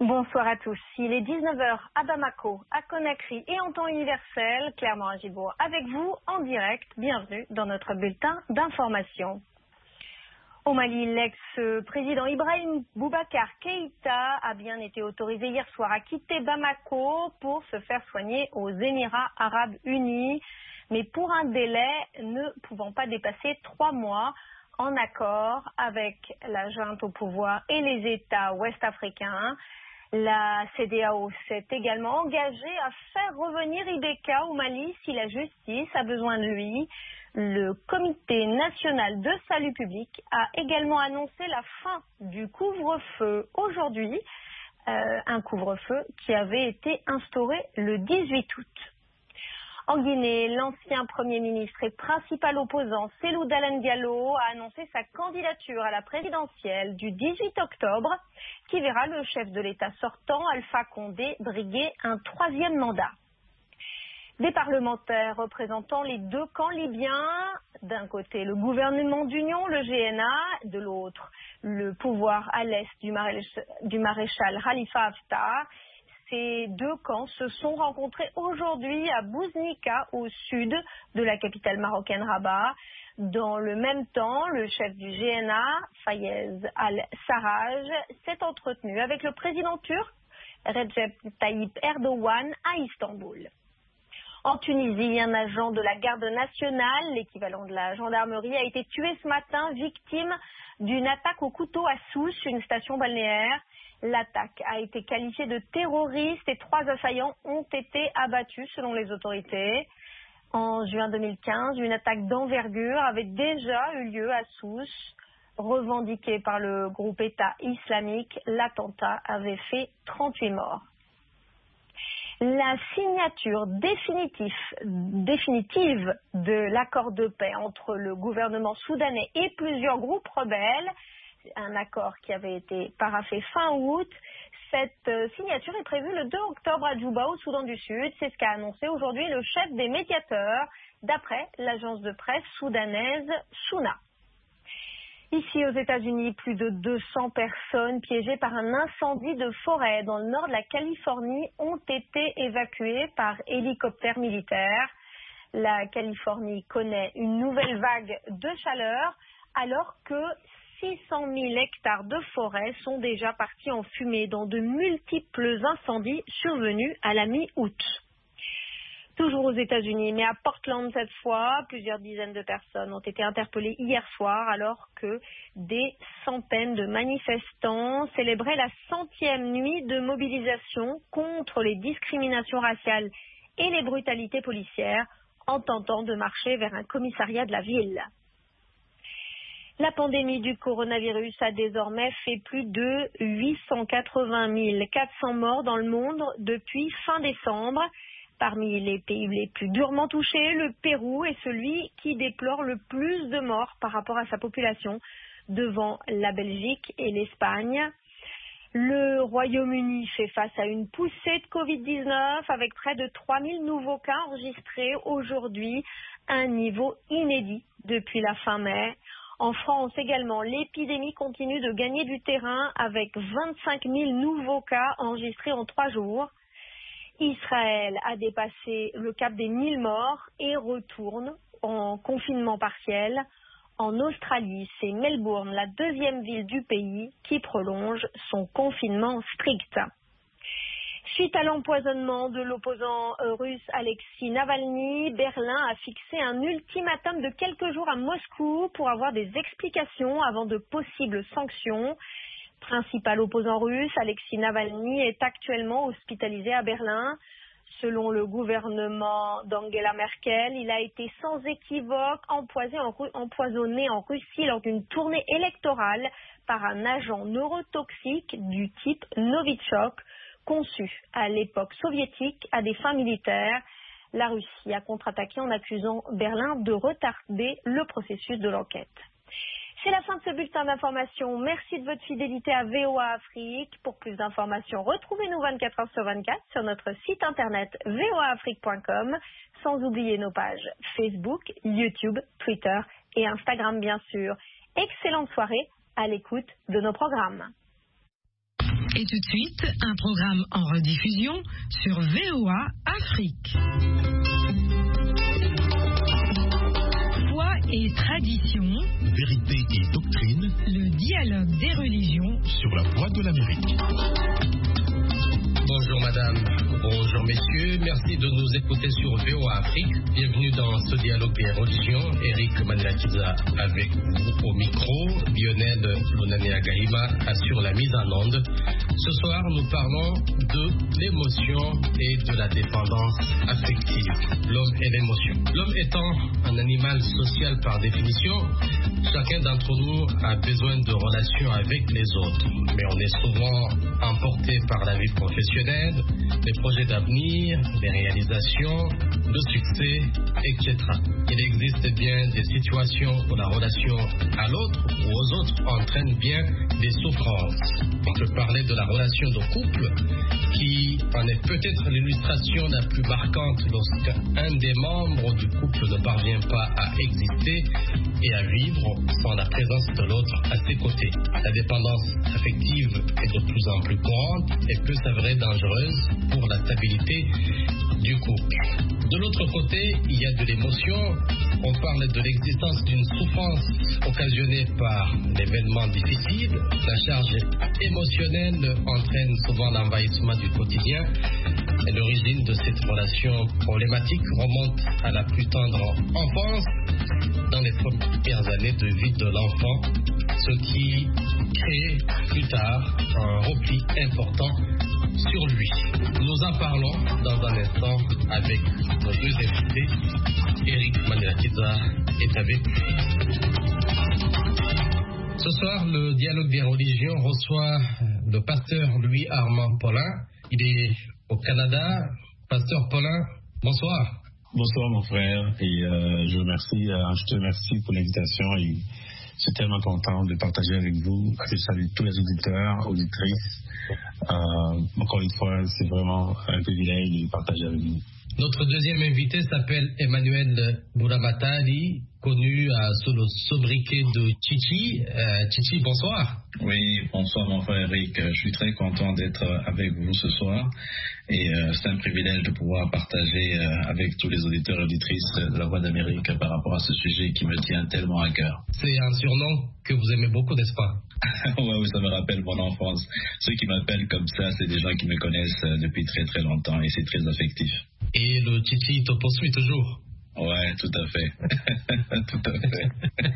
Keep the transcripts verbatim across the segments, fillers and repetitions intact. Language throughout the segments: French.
Bonsoir à tous. Il est dix-neuf heures à Bamako, à Conakry et en temps universel, Claire Morin-Gibault avec vous en direct. Bienvenue dans notre bulletin d'information. Au Mali, l'ex-président Ibrahim Boubacar Keïta a bien été autorisé hier soir à quitter Bamako pour se faire soigner aux Émirats Arabes Unis, mais pour un délai ne pouvant pas dépasser trois mois, en accord avec la junte au pouvoir et les États ouest-africains. La C E D E A O s'est également engagée à faire revenir Ibeka au Mali si la justice a besoin de lui. Le Comité national de salut public a également annoncé la fin du couvre-feu aujourd'hui, euh, un couvre-feu qui avait été instauré le dix-huit août. En Guinée, l'ancien Premier ministre et principal opposant Cellou Dalein Diallo a annoncé sa candidature à la présidentielle du dix-huit octobre, qui verra le chef de l'État sortant, Alpha Condé, briguer un troisième mandat. Des parlementaires représentant les deux camps libyens, d'un côté le gouvernement d'union, le G N A, de l'autre le pouvoir à l'est du, maréchal, du maréchal Khalifa Haftar. Ces deux camps se sont rencontrés aujourd'hui à Bouznika, au sud de la capitale marocaine Rabat. Dans le même temps, le chef du G N A, Fayez al-Sarraj, s'est entretenu avec le président turc, Recep Tayyip Erdogan, à Istanbul. En Tunisie, un agent de la garde nationale, l'équivalent de la gendarmerie, a été tué ce matin, victime d'une attaque au couteau à Sousse, une station balnéaire. L'attaque a été qualifiée de terroriste et trois assaillants ont été abattus selon les autorités. En juin deux mille quinze, une attaque d'envergure avait déjà eu lieu à Sousse. Revendiquée par le groupe État islamique, l'attentat avait fait trente-huit morts. La signature définitive, définitive de l'accord de paix entre le gouvernement soudanais et plusieurs groupes rebelles, un accord qui avait été paraphé fin août. Cette signature est prévue le deux octobre à Djouba, au Soudan du Sud. C'est ce qu'a annoncé aujourd'hui le chef des médiateurs, d'après l'agence de presse soudanaise Souna. Ici aux États-Unis, plus de deux cents personnes piégées par un incendie de forêt dans le nord de la Californie ont été évacuées par hélicoptère militaire. La Californie connaît une nouvelle vague de chaleur alors que six cent mille hectares de forêt sont déjà partis en fumée dans de multiples incendies survenus à la mi-août. Toujours aux États-Unis, mais à Portland cette fois, plusieurs dizaines de personnes ont été interpellées hier soir alors que des centaines de manifestants célébraient la centième nuit de mobilisation contre les discriminations raciales et les brutalités policières en tentant de marcher vers un commissariat de la ville. La pandémie du coronavirus a désormais fait plus de huit cent quatre-vingt mille quatre cents morts dans le monde depuis fin décembre. Parmi les pays les plus durement touchés, le Pérou est celui qui déplore le plus de morts par rapport à sa population, devant la Belgique et l'Espagne. Le Royaume-Uni fait face à une poussée de covid dix-neuf avec près de trois mille nouveaux cas enregistrés aujourd'hui, un niveau inédit depuis la fin mai. En France également, l'épidémie continue de gagner du terrain avec vingt-cinq mille nouveaux cas enregistrés en trois jours. Israël a dépassé le cap des mille morts et retourne en confinement partiel. En Australie, c'est Melbourne, la deuxième ville du pays, qui prolonge son confinement strict. Suite à l'empoisonnement de l'opposant russe Alexei Navalny, Berlin a fixé un ultimatum de quelques jours à Moscou pour avoir des explications avant de possibles sanctions. Principal opposant russe, Alexei Navalny est actuellement hospitalisé à Berlin. Selon le gouvernement d'Angela Merkel, il a été sans équivoque empoisonné en Russie lors d'une tournée électorale par un agent neurotoxique du type Novichok, conçu à l'époque soviétique à des fins militaires. La Russie a contre-attaqué en accusant Berlin de retarder le processus de l'enquête. C'est la fin de ce bulletin d'information. Merci de votre fidélité à V O A Afrique. Pour plus d'informations, retrouvez-nous vingt-quatre heures sur vingt-quatre sur notre site internet v o a afrique point com, sans oublier nos pages Facebook, YouTube, Twitter et Instagram bien sûr. Excellente soirée à l'écoute de nos programmes. Et tout de suite, un programme en rediffusion sur V O A Afrique. Foi et tradition, vérité et doctrine, le dialogue des religions sur la voie de l'Amérique. Bonjour madame, bonjour messieurs, merci de nous écouter sur V O A Afrique. Bienvenue dans ce dialogue des religions. Eric Manelakiza avec vous au micro, Lionel Lonane-Agahima assure la mise en onde. Ce soir, nous parlons de l'émotion et de la dépendance affective. L'homme et l'émotion. L'homme étant un animal social par définition, chacun d'entre nous a besoin de relations avec les autres. Mais on est souvent emporté par la vie professionnelle, les projets d'avenir, les réalisations, le succès, et cetera. Il existe bien des situations où la relation à l'autre ou aux autres entraîne bien des souffrances. On peut parler de la relation de couple qui en est peut-être l'illustration la plus marquante lorsqu'un des membres du couple ne parvient pas à exister et à vivre sans la présence de l'autre à ses côtés. La dépendance affective est de plus en plus courante et peut s'avérer dangereuse pour la stabilité du couple. De l'autre côté, il y a de l'émotion. On parle de l'existence d'une souffrance occasionnée par l'événement difficile. La charge émotionnelle entraîne souvent l'envahissement du quotidien. Et l'origine de cette relation problématique remonte à la plus tendre enfance, dans les premières années de vie de l'enfant, ce qui crée plus tard un repli important sur lui. Nous en parlons dans un instant avec nos deux invités. Eric Manelakiza est avec lui. Ce soir, le dialogue des religions reçoit le pasteur Louis Armand Paulin. Il est au Canada. Pasteur Paulin, bonsoir. Bonsoir mon frère et euh, je, remercie, euh, je te remercie pour l'invitation et je suis tellement content de partager avec vous. Je salue tous les auditeurs, auditrices. Euh, encore une fois, c'est vraiment un privilège de partager avec vous. Notre deuxième invité s'appelle Emmanuel Bouramatali, connu euh, sous le sobriquet de Chichi. Euh, Chichi, bonsoir. Oui, bonsoir mon frère Eric. Je suis très content d'être avec vous ce soir et euh, c'est un privilège de pouvoir partager euh, avec tous les auditeurs et auditrices de la Voix d'Amérique par rapport à ce sujet qui me tient tellement à cœur. C'est un surnom que vous aimez beaucoup, n'est-ce pas? Ouais, oui, ça me rappelle mon enfance. Ceux qui m'appellent comme ça, c'est des gens qui me connaissent euh, depuis très très longtemps et c'est très affectif. Et le Chichi te poursuit toujours? Ouais, tout à fait. Tout à fait.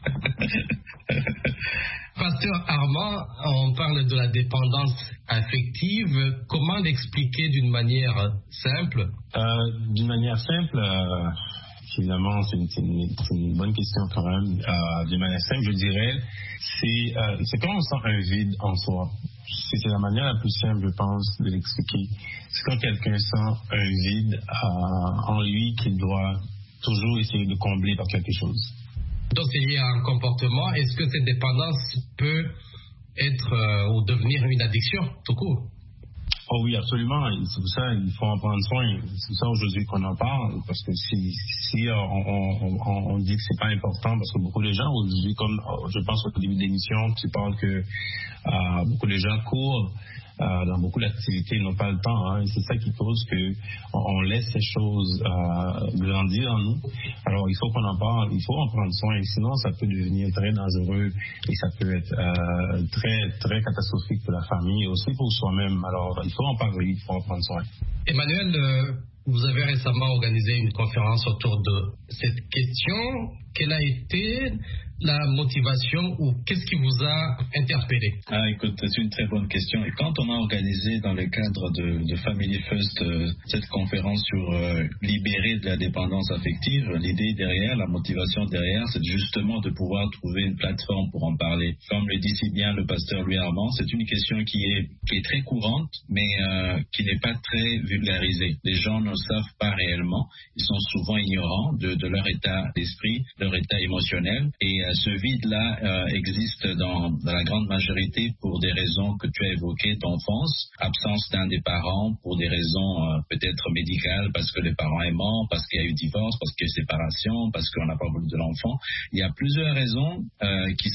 Pasteur Armand, on parle de la dépendance affective. Comment l'expliquer d'une manière simple? euh, D'une manière simple, euh, évidemment, c'est une, c'est, une, c'est une bonne question quand même. Euh, d'une manière simple, je dirais, c'est, euh, c'est quand on sent un vide en soi. C'est, c'est la manière la plus simple, je pense, de l'expliquer. C'est quand quelqu'un sent un vide euh, en lui qu'il doit toujours essayer de combler par quelque chose. Donc c'est lié à un comportement. Est-ce que cette dépendance peut être euh, ou devenir une addiction tout court? Oh oui, absolument. C'est pour ça qu'il faut en prendre soin. C'est pour ça aujourd'hui qu'on en parle, parce que si, si on, on, on, on dit que c'est pas important, parce que beaucoup de gens aujourd'hui, comme je pense au début de l'émission, tu parles que euh, beaucoup de gens courent euh, dans beaucoup d'activités, ils n'ont pas le temps. Hein, et c'est ça qui cause que on, on laisse ces choses euh, grandir en nous. Alors il faut qu'on en parle, il faut en prendre soin, et sinon ça peut devenir très dangereux et ça peut être euh, très très catastrophique pour la famille et aussi pour soi-même. Alors il faut en parler, il faut en prendre soin. Emmanuel, euh, vous avez récemment organisé une conférence autour de cette question. Quelle a été la motivation ou qu'est-ce qui vous a interpellé? Ah, écoute, c'est une très bonne question. Et quand on a organisé dans le cadre de, de Family First euh, cette conférence sur euh, libérer de la dépendance affective, l'idée derrière, la motivation derrière, c'est justement de pouvoir trouver une plateforme pour en parler. Comme le dit si bien le pasteur Louis Armand, c'est une question qui est, qui est très courante, mais euh, qui n'est pas très vulgarisée. Les gens ne savent pas réellement. Ils sont souvent ignorants de, de leur état d'esprit, leur état émotionnel. Et euh, ce vide-là euh, existe dans, dans la grande majorité pour des raisons que tu as évoquées d'enfance, absence d'un des parents pour des raisons euh, peut-être médicales, parce que le parent est mort, parce qu'il y a eu divorce, parce qu'il y a eu séparation, parce qu'on n'a pas voulu de l'enfant. Il y a plusieurs raisons euh, qui sont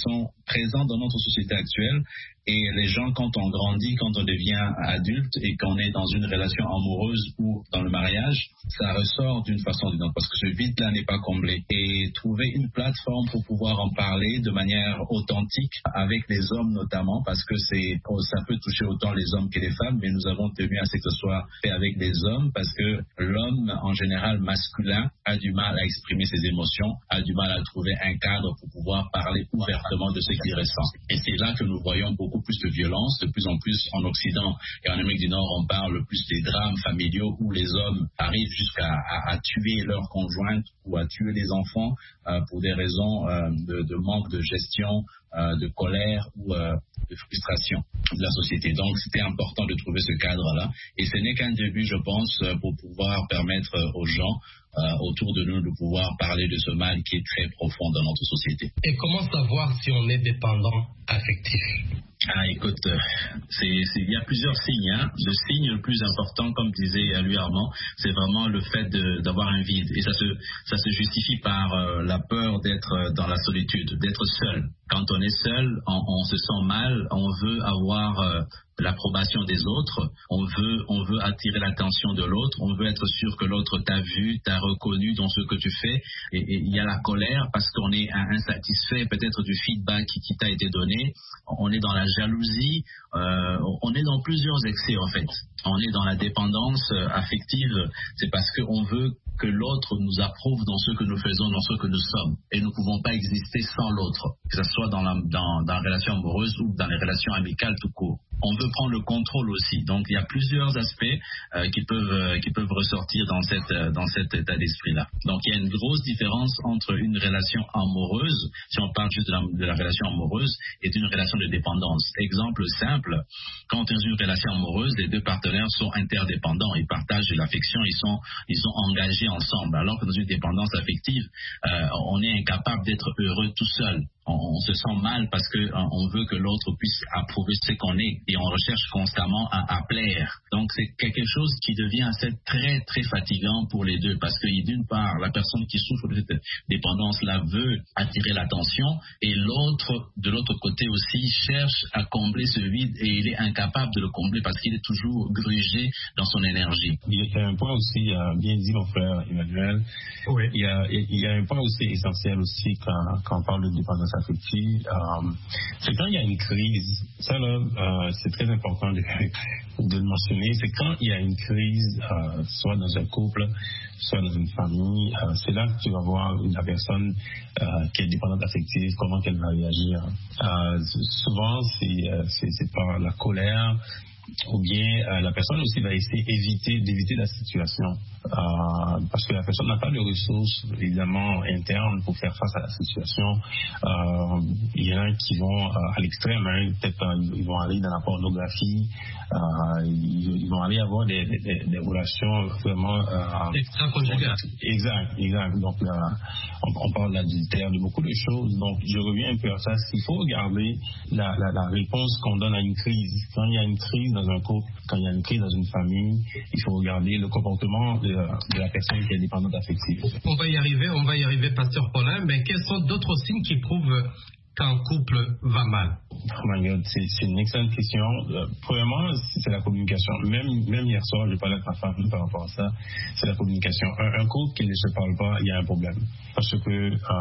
présent dans notre société actuelle. Et les gens, quand on grandit, quand on devient adulte et qu'on est dans une relation amoureuse ou dans le mariage, ça ressort d'une façon ou d'une autre parce que ce vide-là n'est pas comblé. Et trouver une plateforme pour pouvoir en parler de manière authentique avec les hommes notamment, parce que c'est, ça peut toucher autant les hommes que les femmes, mais nous avons tenu à ce que ce soit fait avec des hommes parce que l'homme, en général masculin, a du mal à exprimer ses émotions, a du mal à trouver un cadre pour pouvoir parler ouvertement de ce qu'il ressent. Et c'est là que nous voyons beaucoup plus de violence, de plus en plus en Occident et en Amérique du Nord, on parle plus des drames familiaux où les hommes arrivent jusqu'à à, à tuer leur conjointe ou à tuer les enfants euh, pour des raisons euh, de, de manque de gestion, euh, de colère ou euh, de frustration de la société. Donc c'était important de trouver ce cadre-là et ce n'est qu'un début, je pense, pour pouvoir permettre aux gens euh, autour de nous de pouvoir parler de ce mal qui est très profond dans notre société. Et comment savoir si on est dépendant affectif? Ah, écoute, c'est, c'est, il y a plusieurs signes. Hein. Le signe le plus important, comme disait lui Armand, c'est vraiment le fait de, d'avoir un vide. Et ça se, ça se justifie par euh, la peur d'être dans la solitude, d'être seul. Quand on est seul, on, on se sent mal, on veut avoir euh, l'approbation des autres, on veut, on veut attirer l'attention de l'autre, on veut être sûr que l'autre t'a vu, t'a reconnu dans ce que tu fais. Et il y a la colère parce qu'on est insatisfait peut-être du feedback qui, qui t'a été donné. On est dans la jalousie, euh, on est dans plusieurs excès en fait. On est dans la dépendance affective, c'est parce qu'on veut que l'autre nous approuve dans ce que nous faisons, dans ce que nous sommes. Et nous ne pouvons pas exister sans l'autre, que ce soit dans la, dans, dans la relation amoureuse ou dans les relations amicales tout court. On veut prendre le contrôle aussi. Donc il y a plusieurs aspects euh, qui peuvent euh, qui peuvent ressortir dans cette euh, dans cet état d'esprit-là. Donc il y a une grosse différence entre une relation amoureuse, si on parle juste de la, de la relation amoureuse, et une relation de dépendance. Exemple simple, quand on est dans une relation amoureuse, les deux partenaires sont interdépendants, ils partagent l'affection, ils sont ils sont engagés ensemble. Alors que dans une dépendance affective, euh, on est incapable d'être heureux tout seul. On se sent mal parce que on veut que l'autre puisse approuver ce qu'on est et on recherche constamment à, à plaire. Donc c'est quelque chose qui devient assez très très fatigant pour les deux parce que d'une part la personne qui souffre de cette dépendance-là veut attirer l'attention et l'autre de l'autre côté aussi cherche à combler ce vide et il est incapable de le combler parce qu'il est toujours grugé dans son énergie. Il y a un point aussi, bien dit mon frère Emmanuel, oui. il, y a, il y a un point aussi essentiel aussi quand, quand on parle de dépendance affective, euh, c'est quand il y a une crise, ça là, euh, c'est très important de, de le mentionner, c'est quand il y a une crise, euh, soit dans un couple, soit dans une famille, euh, c'est là que tu vas voir la personne euh, qui est dépendante affective, comment elle va réagir. Euh, souvent, c'est, euh, c'est, c'est par la colère, ou bien euh, la personne aussi va essayer d'éviter, d'éviter la situation. Euh, parce que la personne n'a pas de ressources évidemment internes pour faire face à la situation. Euh, il y en a qui vont euh, à l'extrême, hein, peut-être euh, ils vont aller dans la pornographie, euh, ils, ils vont aller avoir des, des, des relations vraiment euh, extra-conjugales. Exact, exact. Donc là, on, on parle d'adultère, de beaucoup de choses. Donc je reviens un peu à ça. Il faut regarder la, la, la réponse qu'on donne à une crise. Quand il y a une crise dans un couple, quand il y a une crise dans une famille, il faut regarder le comportement de, de la personne qui est dépendante affective. On va y arriver, on va y arriver, Pasteur Paulin, mais quels sont d'autres signes qui prouvent qu'un couple va mal? Oh my God, c'est, c'est une excellente question. Euh, premièrement, c'est la communication. Même, même hier soir, je parlais avec ma femme par rapport à ça. C'est la communication. Un, un couple qui ne se parle pas, il y a un problème. Parce que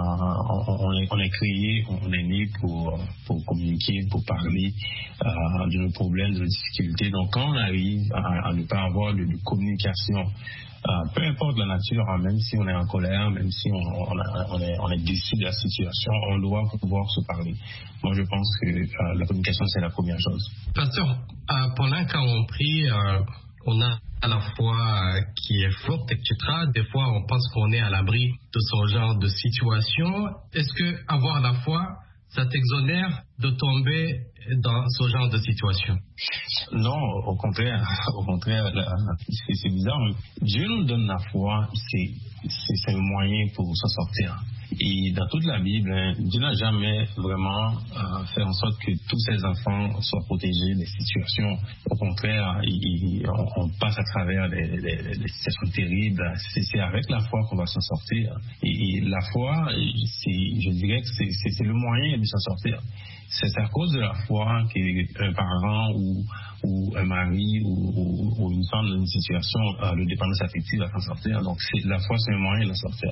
euh, on, on, est, on est créé, on est né pour, pour communiquer, pour parler euh, de nos problèmes, de nos difficultés. Donc, quand on arrive à, à ne pas avoir de, de communication, Euh, peu importe la nature, hein, même si on est en colère, même si on, on, a, on, est, on est déçu de la situation, on doit pouvoir se parler. Moi, je pense que euh, la communication, c'est la première chose. Pasteur, euh, pendant quand on prie, euh, on a à la foi euh, qui est forte, et cetera. Des fois, on pense qu'on est à l'abri de ce genre de situation. Est-ce que avoir la foi, ça t'exonère de tomber dans ce genre de situation? Non, au contraire, au contraire, c'est, c'est bizarre. Dieu nous donne la foi, c'est, c'est, c'est un moyen pour s'en sortir. Et dans toute la Bible, hein, Dieu n'a jamais vraiment euh, fait en sorte que tous ses enfants soient protégés des situations. Au contraire, il, il, on, on passe à travers des, des, des situations terribles. C'est, c'est avec la foi qu'on va s'en sortir. Et, et la foi, c'est, je dirais que c'est, c'est, c'est le moyen de s'en sortir. C'est à cause de la foi qu'un parent ou, ou un mari ou, ou, ou une femme dans une situation euh, de dépendance affective va s'en sortir. Donc c'est, la foi, c'est un moyen de s'en sortir.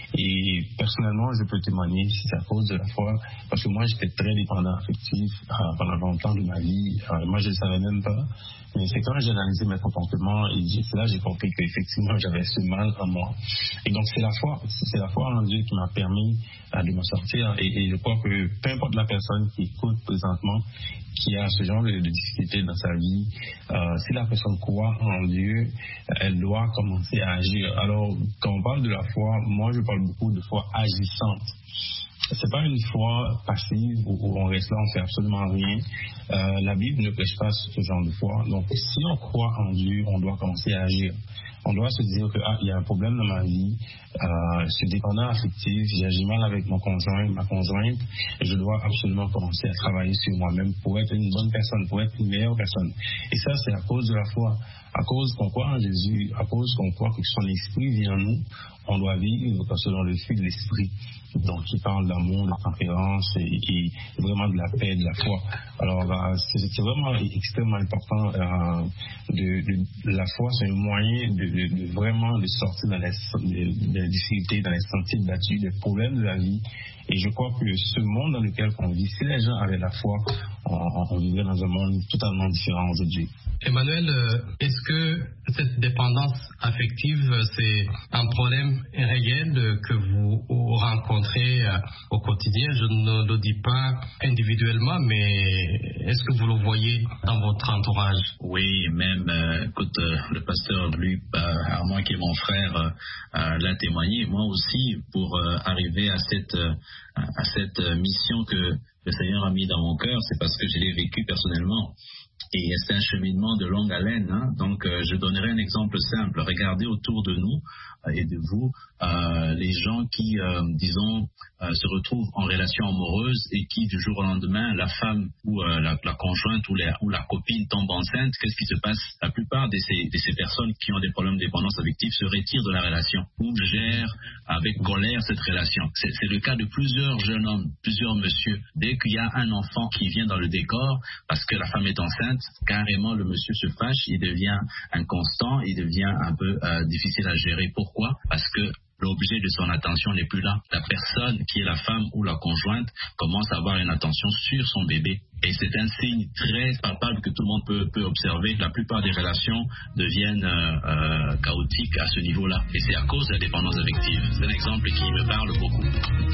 Et personnellement, je peux témoigner si c'est à cause de la foi, parce que moi, j'étais très dépendant affectif euh, pendant longtemps de ma vie. Euh, moi, je ne le savais même pas. Mais c'est quand j'ai analysé mes comportements, et c'est là que j'ai compris qu'effectivement, j'avais ce mal en moi. Et donc, c'est la foi. C'est la foi en Dieu qui m'a permis euh, de m'en sortir. Et, et je crois que peu importe la personne qui écoute présentement, qui a ce genre de, de difficulté dans sa vie, euh, si la personne croit en Dieu, elle doit commencer à agir. Alors, quand on parle de la foi, moi, je parle beaucoup de foi agissante. C'est pas une foi passive où, où on reste là, on fait absolument rien. Euh, la Bible ne prêche pas ce genre de foi. Donc, si on croit en Dieu, on doit commencer à agir. On doit se dire que ah, il y a un problème dans ma vie, euh, je suis dépendant affectif, j'ai mal avec mon conjoint, ma conjointe, et je dois absolument commencer à travailler sur moi-même pour être une bonne personne, pour être une meilleure personne. Et ça, c'est à cause de la foi. À cause qu'on croit en Jésus, à cause qu'on croit que son esprit vit en nous, on doit vivre selon le fruit de l'esprit. Donc, il parle d'amour, de tempérance et, et vraiment de la paix, de la foi. Alors, euh, c'est, c'est vraiment extrêmement important. Euh, de, de, la foi, c'est un moyen de, de, de vraiment de sortir dans les, de, de la difficulté, dans les sentiers battus, des problèmes de la vie. Et je crois que ce monde dans lequel on vit, si les gens avaient la foi, on, on vivrait dans un monde totalement différent aujourd'hui. Emmanuel, est-ce que cette dépendance affective, c'est un problème réel que vous rencontrez au quotidien? Je ne le dis pas individuellement, mais est-ce que vous le voyez dans votre entourage? Oui, même, euh, écoute, euh, le pasteur Luc euh, Armand, qui est mon frère, euh, l'a témoigné. Moi aussi, pour euh, arriver à cette, euh, à cette mission que le Seigneur a mis dans mon cœur, c'est parce que je l'ai vécu personnellement. Et c'est un cheminement de longue haleine. Hein. Donc, euh, je donnerai un exemple simple. Regardez autour de nous euh, et de vous euh, les gens qui, euh, disons, euh, se retrouvent en relation amoureuse et qui, du jour au lendemain, la femme ou euh, la, la conjointe ou, les, ou la copine tombe enceinte. Qu'est-ce qui se passe? La plupart de ces, de ces personnes qui ont des problèmes de dépendance affective se retirent de la relation ou gèrent avec colère cette relation. C'est, c'est le cas de plusieurs jeunes hommes, plusieurs messieurs. Dès qu'il y a un enfant qui vient dans le décor, parce que la femme est enceinte, carrément le monsieur se fâche, il devient inconstant, il devient un peu euh, difficile à gérer. Pourquoi? Parce que l'objet de son attention n'est plus là. La personne qui est la femme ou la conjointe commence à avoir une attention sur son bébé. Et c'est un signe très palpable que tout le monde peut, peut observer. La plupart des relations deviennent euh, euh, chaotiques à ce niveau-là. Et c'est à cause de la dépendance affective. C'est un exemple qui me parle beaucoup.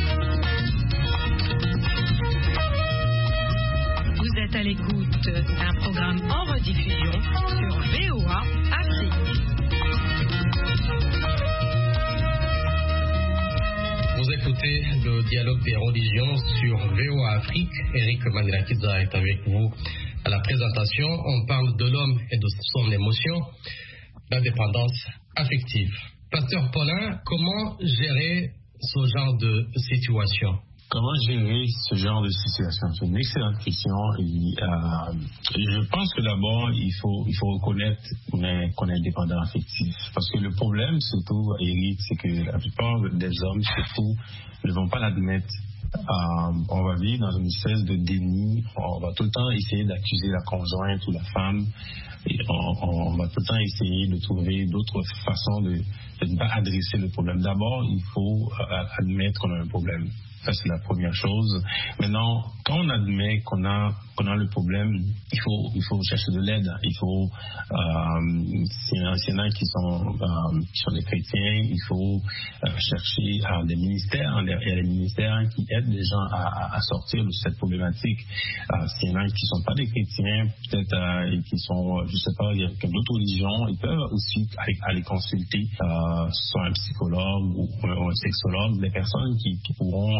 Vous êtes à l'écoute d'un programme en rediffusion sur V O A Afrique. Vous écoutez le dialogue des religions sur V O A Afrique. Eric Manirakiza est avec vous à la présentation. On parle de l'homme et de son émotion, la dépendance affective. Pasteur Paulin, comment gérer ce genre de situation? Comment gérer ce genre de situation? C'est une excellente question. Et, euh, je pense que d'abord, il faut, il faut reconnaître qu'on est, qu'on est dépendant affectif. Parce que le problème, surtout, Eric, c'est que la plupart des hommes, surtout, ne vont pas l'admettre. Euh, on va vivre dans une espèce de déni. On va tout le temps essayer d'accuser la conjointe ou la femme. Et on, on va tout le temps essayer de trouver d'autres façons de, de ne pas adresser le problème. D'abord, il faut euh, admettre qu'on a un problème. Ça, c'est la première chose. Maintenant, quand on admet qu'on a, qu'on a le problème, il faut, il faut chercher de l'aide. Il faut, euh, s'il y en a qui sont, euh, qui sont des chrétiens, il faut euh, chercher euh, des ministères. Il y a des ministères qui aident les gens à, à sortir de cette problématique. Euh, s'il y en a qui ne sont pas des chrétiens, peut-être, euh, et qui sont, je ne sais pas, il y a d'autres religions, ils peuvent aussi aller, aller consulter euh, soit un psychologue ou, ou un sexologue, des personnes qui, qui pourront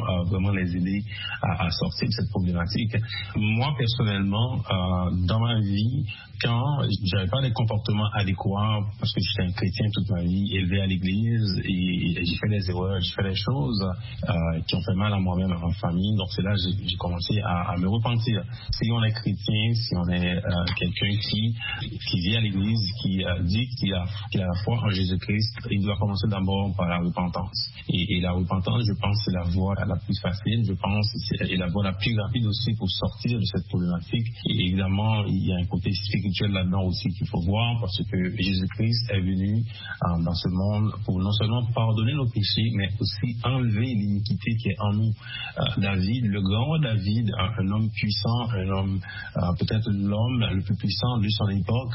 euh, vraiment les aider à, à sortir de cette problématique. Moi, personnellement, euh, dans ma vie, quand j'avais pas des comportements adéquats, parce que j'étais un chrétien toute ma vie, élevé à l'église, et, et j'ai fait des erreurs, j'ai fait des choses euh, qui ont fait mal à moi-même, à ma famille. Donc c'est là que j'ai, j'ai commencé à, à me repentir. Si on est chrétien, si on est euh, quelqu'un qui, qui vit à l'église, qui euh, dit qu'il a, qu'il a la foi en Jésus-Christ, il doit commencer d'abord par la repentance. Et, et la repentance, je pense, c'est la voie la plus facile, je pense, c'est, et la voie la plus rapide aussi pour sortir de cette problématique. Et évidemment, il y a un côté spirituel là-dedans aussi qu'il faut voir, parce que Jésus-Christ est venu euh, dans ce monde pour non seulement pardonner nos péchés, mais aussi enlever l'iniquité qui est en nous. Euh, David, le grand David, un, un homme puissant, un homme, euh, peut-être l'homme le plus puissant de son époque,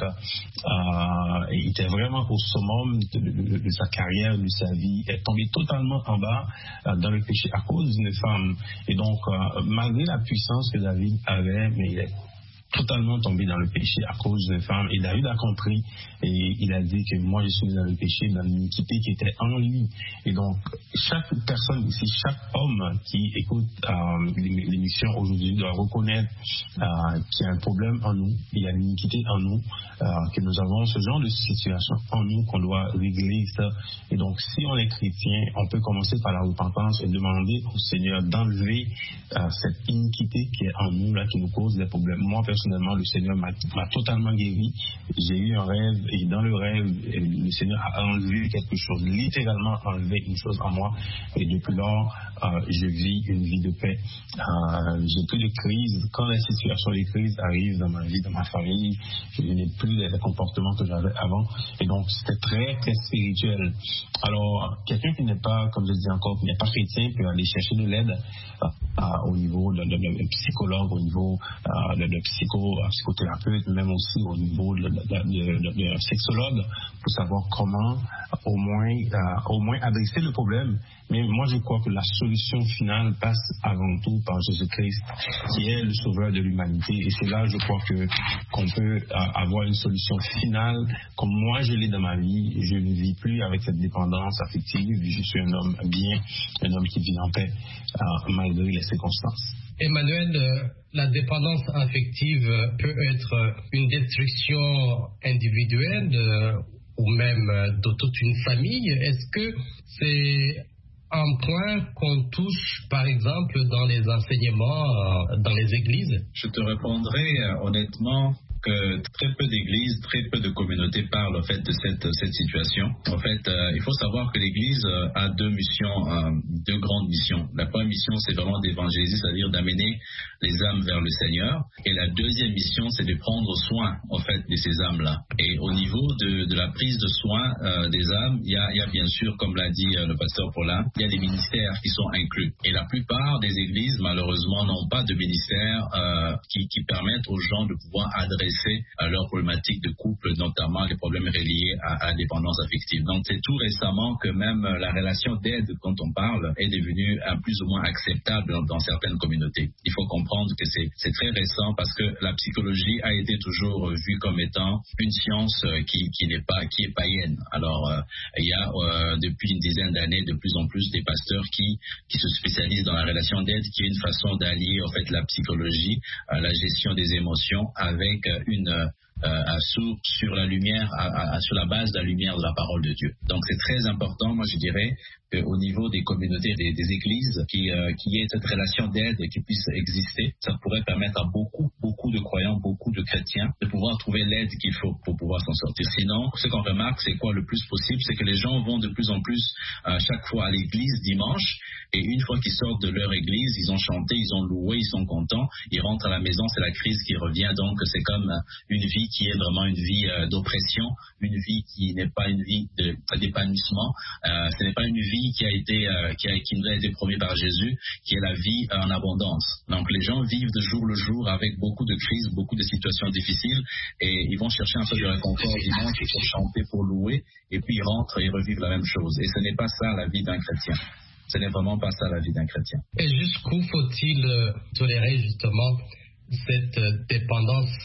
euh, il était vraiment au summum de, de, de sa carrière, de sa vie, est tombé totalement en bas euh, dans le péché à cause d'une femme. Et donc, euh, malgré la puissance que David avait, mais il est totalement tombé dans le péché à cause d'une femme. Et David a compris et il a dit que moi je suis dans le péché, dans l'iniquité qui était en lui. Et donc chaque personne ici, chaque homme qui écoute euh, l'émission aujourd'hui doit reconnaître euh, qu'il y a un problème en nous, il y a l'iniquité en nous, euh, que nous avons ce genre de situation en nous qu'on doit régler ça. Et donc si on est chrétien, on peut commencer par la repentance et demander au Seigneur d'enlever euh, cette iniquité qui est en nous là, qui nous cause des problèmes. Moi personnellement, le Seigneur m'a, m'a totalement guéri. J'ai eu un rêve et dans le rêve, le Seigneur a enlevé quelque chose, littéralement enlevé une chose en moi. Et depuis lors, euh, je vis une vie de paix. Euh, j'ai plus de crise. Quand les situations de crise arrivent dans ma vie, dans ma famille, je n'ai plus les comportements que j'avais avant. Et donc, c'était très, très spirituel. Alors, quelqu'un qui n'est pas, comme je dis encore, qui n'est pas chrétien peut aller chercher de l'aide euh, euh, au niveau de, de, de, de psychologue, au niveau euh, de, de psycho, euh, psychothérapeute, même aussi au niveau de, de, de, de, de sexologue, pour savoir comment euh, au moins euh, au moins adresser le problème. Mais moi, je crois que la solution finale passe avant tout par Jésus-Christ, qui est le sauveur de l'humanité. Et c'est là, je crois, que qu'on peut euh, avoir une solution finale. Comme moi, je l'ai dans ma vie, je ne vis plus avec cette dépendance affective. Je suis un homme bien, un homme qui vit en paix, euh, malgré les circonstances. Emmanuel, euh, la dépendance affective peut être une destruction individuelle euh, ou même euh, de toute une famille. Est-ce que c'est un point qu'on touche, par exemple, dans les enseignements, euh, dans les églises? Je te répondrai euh, honnêtement que très peu d'églises, très peu de communautés parlent en fait de cette, cette situation. En fait, euh, il faut savoir que l'Église euh, a deux missions, euh, deux grandes missions. La première mission, c'est vraiment d'évangéliser, c'est-à-dire d'amener les âmes vers le Seigneur. Et la deuxième mission, c'est de prendre soin en fait de ces âmes-là. Et au niveau de, de la prise de soin euh, des âmes, il y a, il y a bien sûr, comme l'a dit euh, le pasteur Paulin, il y a des ministères qui sont inclus. Et la plupart des églises, malheureusement, n'ont pas de ministères euh, qui, qui permettent aux gens de pouvoir adresser à leurs problématiques de couple, notamment les problèmes reliés à, à la dépendance affective. Donc c'est tout récemment que même la relation d'aide, quand on parle, est devenue un plus ou moins acceptable dans, dans certaines communautés. Il faut comprendre que c'est, c'est très récent parce que la psychologie a été toujours vue comme étant une science qui, qui n'est pas, qui est païenne. Alors euh, il y a euh, depuis une dizaine d'années de plus en plus des pasteurs qui, qui se spécialisent dans la relation d'aide, qui est une façon d'allier en fait la psychologie, euh, la gestion des émotions avec euh, une euh, sur, sur la lumière, à, à, sur la base de la lumière de la parole de Dieu. Donc c'est très important, moi je dirais, qu'au niveau des communautés, des, des églises, qui, euh, qui y ait cette relation d'aide qui puisse exister. Ça pourrait permettre à beaucoup, beaucoup de croyants, beaucoup de chrétiens de pouvoir trouver l'aide qu'il faut pour pouvoir s'en sortir. Sinon, ce qu'on remarque, c'est quoi le plus possible, c'est que les gens vont de plus en plus euh, chaque fois à l'église dimanche, et une fois qu'ils sortent de leur église, ils ont chanté, ils ont loué, ils sont contents, ils rentrent à la maison, c'est la crise qui revient. Donc c'est comme une vie qui est vraiment une vie euh, d'oppression, une vie qui n'est pas une vie de, d'épanouissement, euh, ce n'est pas une vie qui a été euh, qui, a, qui nous a été promis par Jésus, qui est la vie en abondance. Donc les gens vivent de jour le jour avec beaucoup de crises, beaucoup de situations difficiles, et ils vont chercher un peu de réconfort dimanche pour chanter, pour louer, et puis ils rentrent et revivent la même chose. Et ce n'est pas ça la vie d'un chrétien. Ce n'est vraiment pas ça la vie d'un chrétien. Et jusqu'où faut-il euh, tolérer justement cette euh, dépendance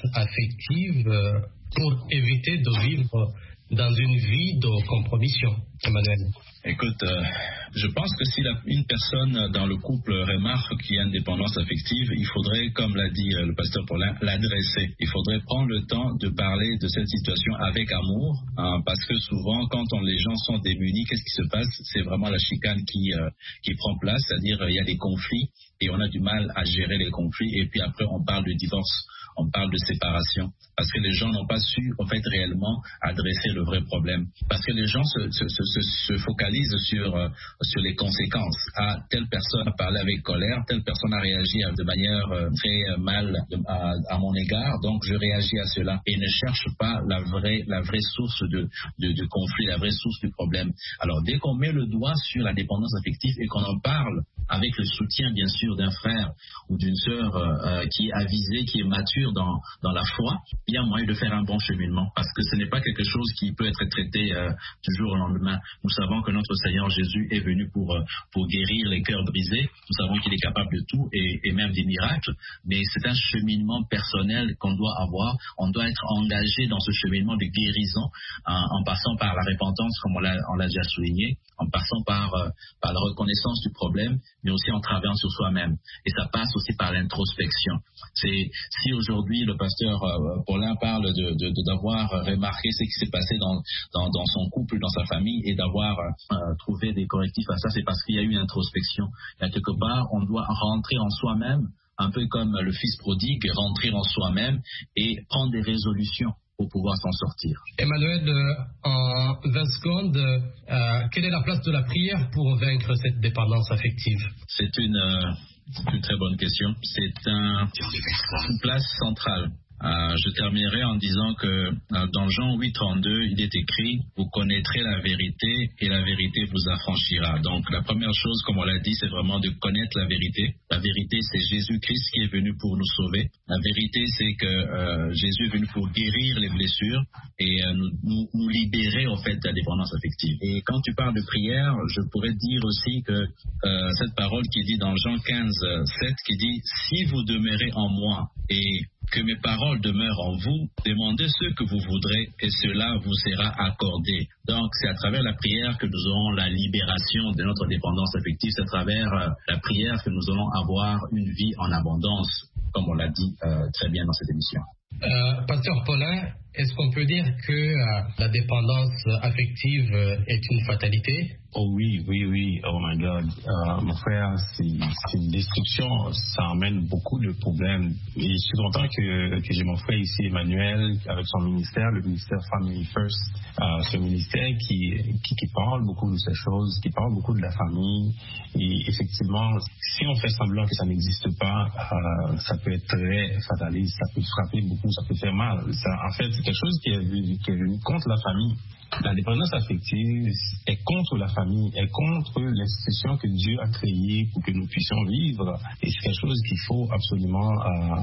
affective euh, pour éviter de vivre dans une vie de compromission, Emmanuel? Écoute, euh, je pense que si la, une personne dans le couple remarque qu'il y a une dépendance affective, il faudrait, comme l'a dit euh, le pasteur Paulin, l'adresser. Il faudrait prendre le temps de parler de cette situation avec amour, hein, parce que souvent, quand on, les gens sont démunis, qu'est-ce qui se passe? C'est vraiment la chicane qui, euh, qui prend place, c'est-à-dire il y a des conflits et on a du mal à gérer les conflits et puis après on parle de divorce. On parle de séparation, parce que les gens n'ont pas su, en fait, réellement adresser le vrai problème. Parce que les gens se, se, se, se focalisent sur, euh, sur les conséquences. Ah, telle personne a parlé avec colère, telle personne a réagi de manière euh, très mal de, à, à mon égard, donc je réagis à cela. Et ne cherche pas la vraie, la vraie source de, de, de conflit, la vraie source du problème. Alors, dès qu'on met le doigt sur la dépendance affective et qu'on en parle avec le soutien, bien sûr, d'un frère ou d'une sœur euh, qui est avisé, qui est mature dans, dans la foi, il y a moyen de faire un bon cheminement, parce que ce n'est pas quelque chose qui peut être traité euh, du jour au lendemain. Nous savons que notre Seigneur Jésus est venu pour, euh, pour guérir les cœurs brisés. Nous savons qu'il est capable de tout et, et même des miracles, mais c'est un cheminement personnel qu'on doit avoir. On doit être engagé dans ce cheminement de guérison en, en passant par la repentance, comme on l'a, on l'a déjà souligné, en passant par, euh, par la reconnaissance du problème, mais aussi en travaillant sur soi-même. Et ça passe aussi par l'introspection. C'est, si aujourd'hui le pasteur euh, Paulin parle de, de, de, d'avoir remarqué ce qui s'est passé dans, dans, dans son couple, dans sa famille, et d'avoir euh, trouvé des correctifs à ça, c'est parce qu'il y a eu une introspection. Il y a quelque part, on doit rentrer en soi-même, un peu comme le fils prodigue, rentrer en soi-même et prendre des résolutions pour pouvoir s'en sortir. Emmanuel, euh, en vingt secondes, euh, quelle est la place de la prière pour vaincre cette dépendance affective? C'est une, euh, c'est une très bonne question. C'est un, une place centrale. Euh, je terminerai en disant que euh, dans Jean huit trente-deux, il est écrit « Vous connaîtrez la vérité et la vérité vous affranchira ». Donc la première chose, comme on l'a dit, c'est vraiment de connaître la vérité. La vérité, c'est Jésus-Christ qui est venu pour nous sauver. La vérité, c'est que euh, Jésus est venu pour guérir les blessures et euh, nous, nous, nous libérer en fait de la dépendance affective. Et quand tu parles de prière, je pourrais dire aussi que euh, cette parole qui dit dans Jean quinze sept, qui dit « Si vous demeurez en moi et que mes paroles demeurent en vous, demandez ce que vous voudrez et cela vous sera accordé. » Donc, c'est à travers la prière que nous aurons la libération de notre dépendance affective. C'est à travers euh, la prière que nous allons avoir une vie en abondance, comme on l'a dit euh, très bien dans cette émission. Euh, Pasteur Paulin, est-ce qu'on peut dire que euh, la dépendance affective euh, est une fatalité? Oh oui, oui, oui, oh my God. Euh, mon frère, c'est, c'est une destruction, ça emmène beaucoup de problèmes. Et je suis content que, que j'ai mon frère ici, Emmanuel, avec son ministère, le ministère Family First, euh, ce ministère qui, qui, qui parle beaucoup de ces choses, qui parle beaucoup de la famille. Et effectivement, si on fait semblant que ça n'existe pas, euh, ça peut être très fataliste, ça peut frapper beaucoup, ça peut faire mal. Ça, en fait, c'est quelque chose qui est venu, qui est venu contre la famille. La dépendance affective est contre la famille, est contre l'institution que Dieu a créée pour que nous puissions vivre. Et c'est quelque chose qu'il faut absolument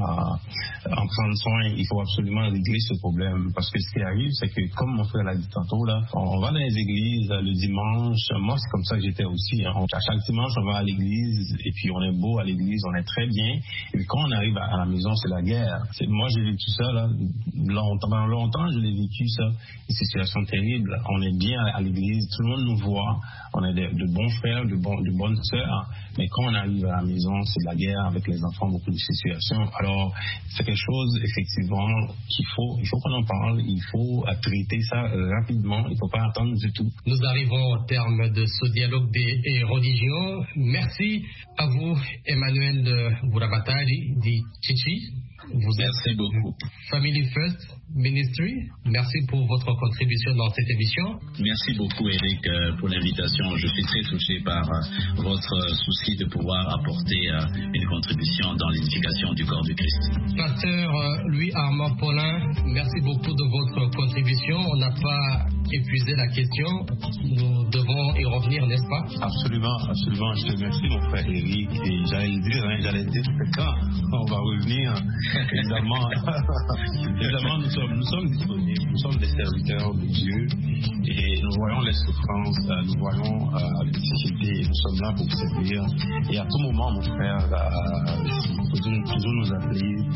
euh, en prendre soin. Il faut absolument régler ce problème. Parce que ce qui arrive, c'est que, comme mon frère l'a dit tantôt, là, on va dans les églises le dimanche. Moi, c'est comme ça que j'étais aussi. Hein. À chaque dimanche, on va à l'église et puis on est beau à l'église, on est très bien. Et puis quand on arrive à la maison, c'est la guerre. C'est, moi, j'ai vécu ça là, longtemps. Pendant longtemps, je l'ai vécu ça. Une situation terrible. On est bien à l'église, tout le monde nous voit, on est de, de bons frères, de, bon, de bonnes sœurs, mais quand on arrive à la maison, c'est de la guerre avec les enfants, beaucoup de situations. Alors, c'est quelque chose, effectivement, qu'il faut, il faut qu'on en parle, il faut traiter ça rapidement, il ne faut pas attendre du tout. Nous arrivons au terme de ce dialogue des religions. Merci à vous, Emmanuel Bourabatali, dit Chichi. Vous Merci êtes beaucoup. Family First Ministry. Merci pour votre contribution dans cette émission. Merci beaucoup, Eric, pour l'invitation. Je suis très touché par votre souci de pouvoir apporter une contribution dans l'édification du corps du Christ. Pasteur Louis-Armand Paulin, merci beaucoup de votre contribution. On n'a pas épuisé la question. Nous devons y revenir, n'est-ce pas? Absolument, absolument. Je te remercie, mon frère Eric. Et j'allais le dire, hein, j'allais le dire, quand on va revenir, évidemment, évidemment nous, sommes, nous sommes disponibles, nous sommes des serviteurs de Dieu et nous voyons les souffrances, nous voyons euh, les difficultés, nous sommes là pour vous servir. Et à tout moment, mon frère, euh, toujours, toujours nous appeler.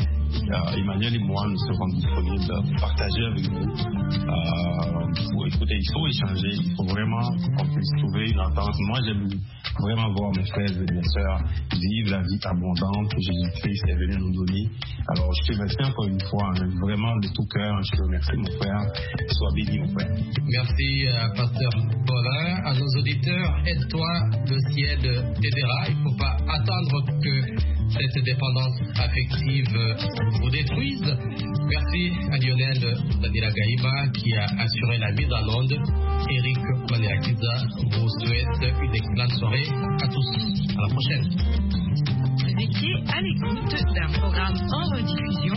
euh, Emmanuel et moi, nous serons disponibles pour partager avec vous. Euh, pour écouter, il faut échanger, il faut vraiment qu'on puisse trouver une entente. Moi, j'aime vraiment voir mes frères et mes sœurs vivre la vie abondante que Jésus-Christ est venu nous donner. Alors, je te remercie encore une fois, hein, vraiment de tout cœur. Je te remercie, mon frère. Sois béni, mon frère. Merci, euh, Pasteur Paulin. À nos auditeurs, aide-toi, le ciel t'aidera. Il ne faut pas attendre que cette dépendance affective vous détruise. Merci à Lionel Daniela Gaïba qui a assuré la mise en onde. Eric Maniakiza vous souhaite une excellente soirée à tous. À la prochaine. Vous étiez à l'écoute d'un programme en rediffusion